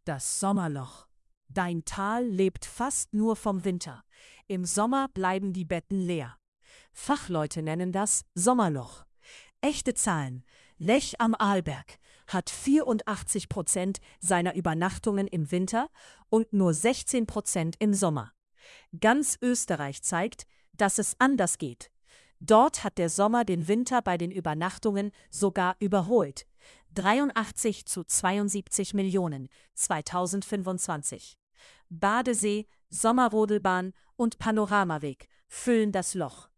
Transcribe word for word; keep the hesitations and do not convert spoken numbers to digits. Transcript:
Das Sommerloch. Dein Tal lebt fast nur vom Winter. Im Sommer bleiben die Betten leer. Fachleute nennen das Sommerloch. Echte Zahlen. Lech am Arlberg hat vierundachtzig Prozent seiner Übernachtungen im Winter und nur sechzehn Prozent im Sommer. Ganz Österreich zeigt, dass es anders geht. Dort hat der Sommer den Winter bei den Übernachtungen sogar überholt. dreiundachtzig zu zweiundsiebzig Millionen zweitausendfünfundzwanzig. Badesee, Sommerrodelbahn und Panoramaweg füllen das Loch.